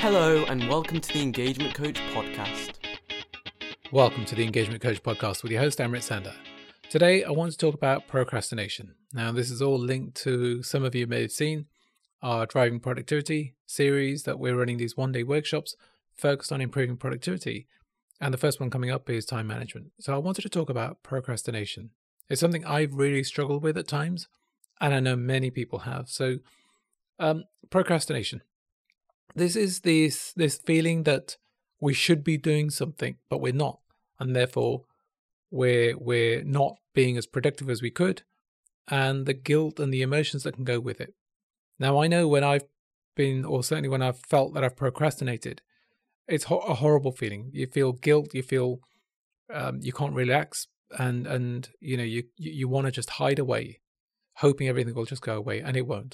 Hello and welcome to the Engagement Coach podcast. Welcome to the Engagement Coach podcast with your host, Amrit Sandha. Today, I want to talk about procrastination. Now, this is all linked to, some of you may have seen, our Driving Productivity series that we're running, these one-day workshops focused on improving productivity. And the first one coming up is time management. So I wanted to talk about procrastination. It's something I've really struggled with at times, and I know many people have. So procrastination. This is this feeling that we should be doing something, but we're not. And therefore, we're not being as productive as we could, and the guilt and the emotions that can go with it. Now, I know when I've been, or certainly when I've felt that I've procrastinated, it's a horrible feeling. You feel guilt, you feel you can't relax, and you want to just hide away, hoping everything will just go away, and it won't.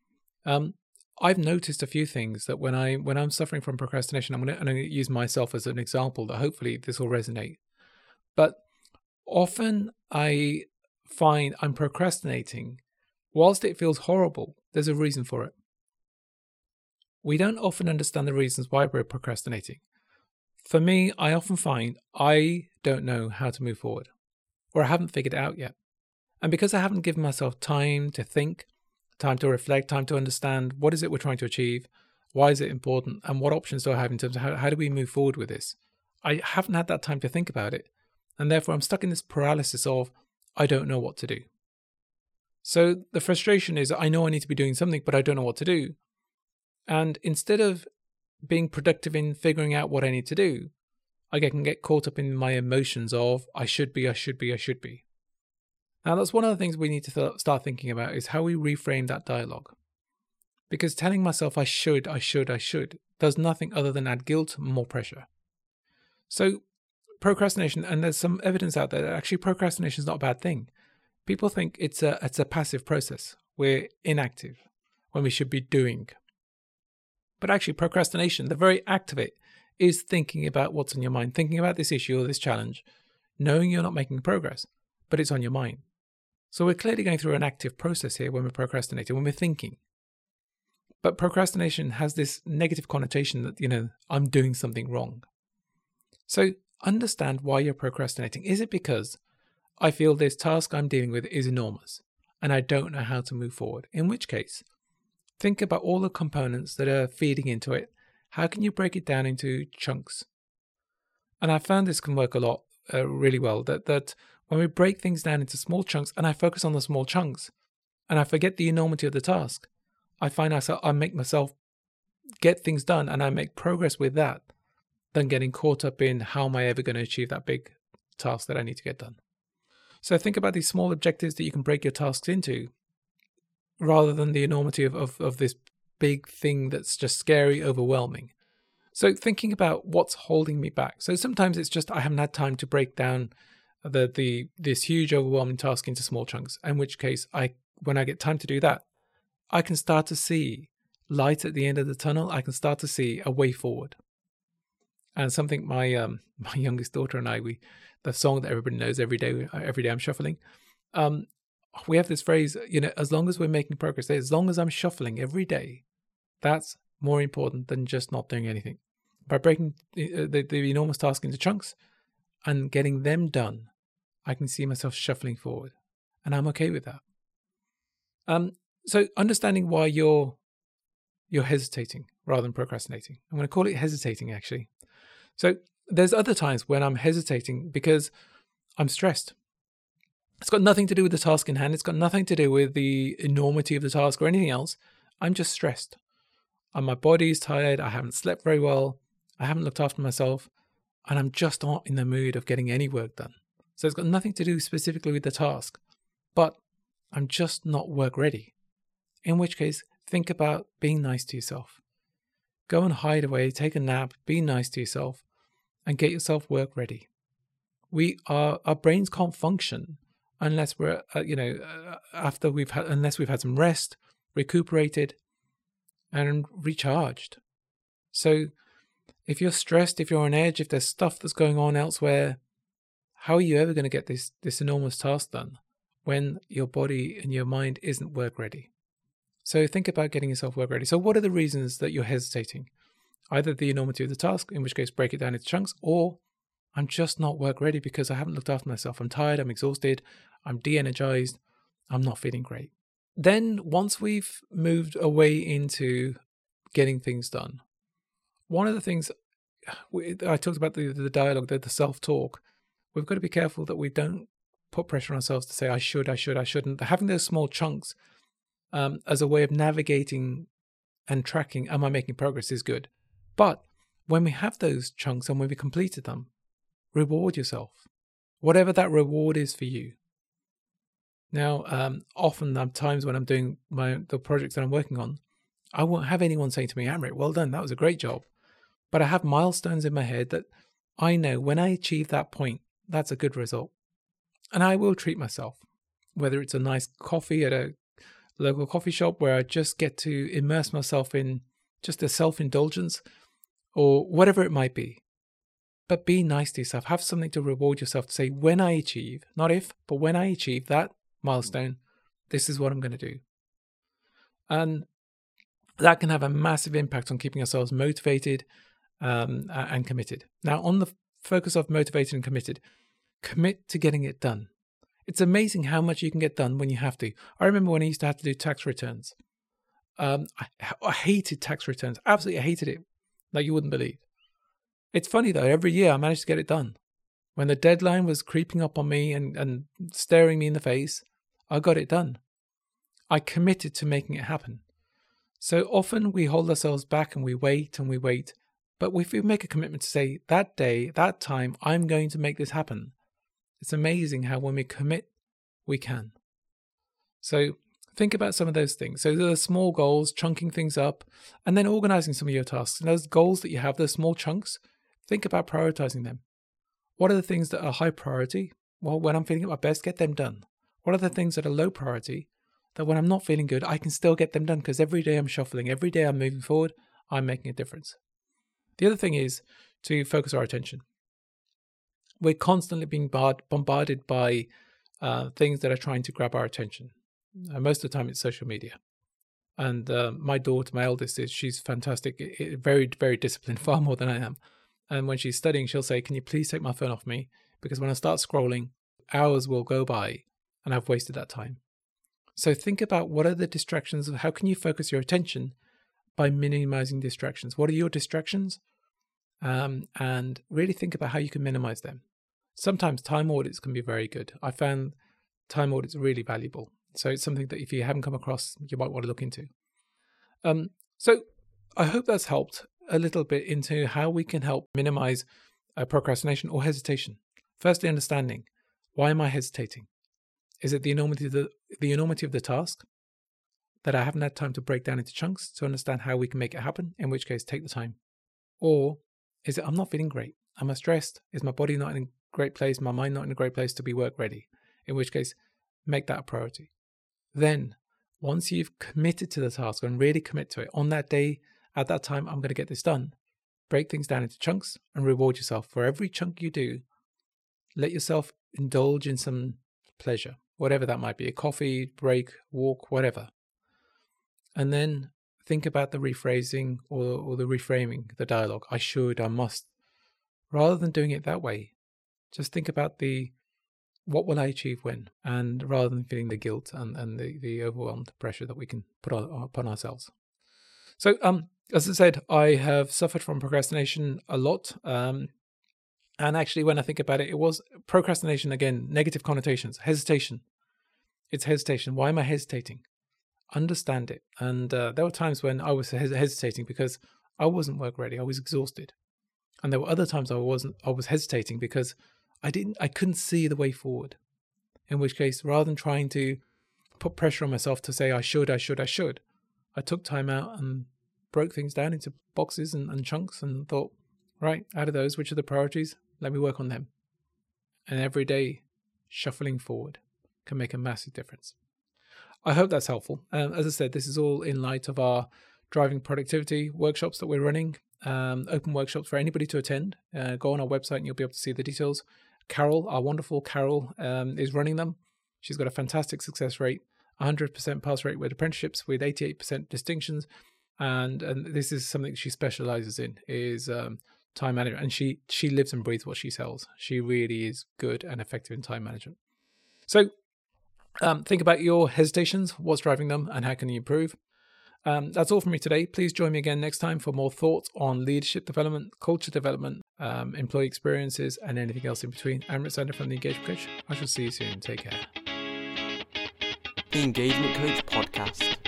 I've noticed a few things that when I'm suffering from procrastination, I'm going to use myself as an example that hopefully this will resonate. But often I find I'm procrastinating. Whilst it feels horrible, there's a reason for it. We don't often understand the reasons why we're procrastinating. For me, I often find I don't know how to move forward, or I haven't figured it out yet. And because I haven't given myself time to think, time to reflect, time to understand what is it we're trying to achieve, why is it important, and what options do I have in terms of how do we move forward with this, I haven't had that time to think about it. And therefore, I'm stuck in this paralysis of, I don't know what to do. So the frustration is, I know I need to be doing something, but I don't know what to do. And instead of being productive in figuring out what I need to do, I can get caught up in my emotions of, I should be. Now, that's one of the things we need to start thinking about, is how we reframe that dialogue. Because telling myself I should does nothing other than add guilt and more pressure. So procrastination, and there's some evidence out there that actually procrastination is not a bad thing. People think it's a passive process. We're inactive when we should be doing. But actually procrastination, the very act of it, is thinking about what's on your mind, thinking about this issue or this challenge, knowing you're not making progress, but it's on your mind. So we're clearly going through an active process here when we're procrastinating, when we're thinking. But procrastination has this negative connotation that, I'm doing something wrong. So understand why you're procrastinating. Is it because I feel this task I'm dealing with is enormous and I don't know how to move forward? In which case, think about all the components that are feeding into it. How can you break it down into chunks? And I found this can work a lot, really well, that when we break things down into small chunks and I focus on the small chunks and I forget the enormity of the task, I find I make myself get things done and I make progress with that than getting caught up in how am I ever going to achieve that big task that I need to get done. So think about these small objectives that you can break your tasks into rather than the enormity of this big thing that's just scary, overwhelming. So thinking about what's holding me back. So sometimes it's just I haven't had time to break down this huge overwhelming task into small chunks, in which case when I get time to do that, I can start to see light at the end of the tunnel. I can start to see a way forward. And something my youngest daughter and I, the song that everybody knows, every day I'm shuffling, we have this phrase, as long as we're making progress, as long as I'm shuffling every day, that's more important than just not doing anything. By breaking the enormous task into chunks and getting them done, I can see myself shuffling forward, and I'm okay with that. So understanding why you're hesitating rather than procrastinating. I'm going to call it hesitating, actually. So there's other times when I'm hesitating because I'm stressed. It's got nothing to do with the task in hand. It's got nothing to do with the enormity of the task or anything else. I'm just stressed. And my body's tired. I haven't slept very well. I haven't looked after myself. And I'm just not in the mood of getting any work done. So it's got nothing to do specifically with the task. But I'm just not work ready. In which case, think about being nice to yourself. Go and hide away, take a nap, be nice to yourself, and get yourself work ready. Our brains can't function unless we're, unless we've had some rest, recuperated, and recharged. So if you're stressed, if you're on edge, if there's stuff that's going on elsewhere, how are you ever going to get this enormous task done when your body and your mind isn't work ready? So think about getting yourself work ready. So what are the reasons that you're hesitating? Either the enormity of the task, in which case break it down into chunks, or I'm just not work ready because I haven't looked after myself. I'm tired, I'm exhausted, I'm de-energized, I'm not feeling great. Then once we've moved away into getting things done, one of the things I talked about, the dialogue, the self-talk, we've got to be careful that we don't put pressure on ourselves to say, I shouldn't. Having those small chunks as a way of navigating and tracking, am I making progress, is good. But when we have those chunks and when we completed them, reward yourself, whatever that reward is for you. Now, often there are times when I'm doing the projects that I'm working on, I won't have anyone saying to me, Amrit, well done, that was a great job. But I have milestones in my head that I know when I achieve that point, that's a good result. And I will treat myself, whether it's a nice coffee at a local coffee shop where I just get to immerse myself in just a self-indulgence, or whatever it might be. But be nice to yourself. Have something to reward yourself, to say, when I achieve, not if, but when I achieve that milestone, this is what I'm going to do. And that can have a massive impact on keeping ourselves motivated and committed. Now, on the focus of motivated and committed, commit to getting it done. It's amazing how much you can get done when you have to. I remember when I used to have to do tax returns. I hated tax returns. Absolutely hated it. Like you wouldn't believe. It's funny though, every year I managed to get it done. When the deadline was creeping up on me and staring me in the face, I got it done. I committed to making it happen. So often we hold ourselves back and we wait. But if we make a commitment to say, that day, that time, I'm going to make this happen, it's amazing how when we commit, we can. So think about some of those things. So there are small goals, chunking things up, and then organizing some of your tasks. And those goals that you have, those small chunks, think about prioritizing them. What are the things that are high priority? Well, when I'm feeling at my best, get them done. What are the things that are low priority that when I'm not feeling good, I can still get them done because every day I'm shuffling, every day I'm moving forward, I'm making a difference. The other thing is to focus our attention. We're constantly being bombarded by things that are trying to grab our attention. Most of the time it's social media. And my daughter, my eldest, she's fantastic, very, very disciplined, far more than I am. And when she's studying, she'll say, can you please take my phone off me? Because when I start scrolling, hours will go by and I've wasted that time. So think about what are the distractions, how can you focus your attention by minimizing distractions? What are your distractions? And really think about how you can minimize them. Sometimes time audits can be very good. I found time audits really valuable. So it's something that if you haven't come across, you might want to look into. So I hope that's helped a little bit into how we can help minimize procrastination or hesitation. Firstly, understanding, why am I hesitating? Is it the enormity of the task that I haven't had time to break down into chunks to understand how we can make it happen, in which case take the time? Or is it I'm not feeling great? Am I stressed? Is my body not in a great place? My mind not in a great place to be work ready? In which case, make that a priority. Then, once you've committed to the task and really commit to it, on that day, at that time, I'm going to get this done. Break things down into chunks and reward yourself. For every chunk you do, let yourself indulge in some pleasure, whatever that might be, a coffee, break, walk, whatever. And then think about the rephrasing or the reframing, the dialogue. I should, I must. Rather than doing it that way, just think about what will I achieve when? And rather than feeling the guilt and the overwhelmed pressure that we can put upon ourselves. So, as I said, I have suffered from procrastination a lot. And actually, when I think about it, it was procrastination, again, negative connotations, hesitation. It's hesitation. Why am I hesitating? Understand it. And there were times when I was hesitating because I wasn't work ready. I was exhausted. And there were other times I was hesitating because I couldn't see the way forward. In which case, rather than trying to put pressure on myself to say I should, I took time out and broke things down into boxes and chunks and thought, right, out of those, which are the priorities? Let me work on them. And every day, shuffling forward can make a massive difference. I hope that's helpful. As I said, this is all in light of our driving productivity workshops that we're running, open workshops for anybody to attend. Go on our website and you'll be able to see the details. Carol, our wonderful Carol, is running them. She's got a fantastic success rate, 100% pass rate with apprenticeships with 88% distinctions. and this is something she specializes in, is time management. And she lives and breathes what she sells. She really is good and effective in time management. So think about your hesitations, what's driving them, and how can you improve. That's all from me today. Please join me again next time for more thoughts on leadership development, culture development, employee experiences, and anything else in between. I'm Rich Sander from The Engagement Coach. I shall see you soon. Take care. The Engagement Coach Podcast.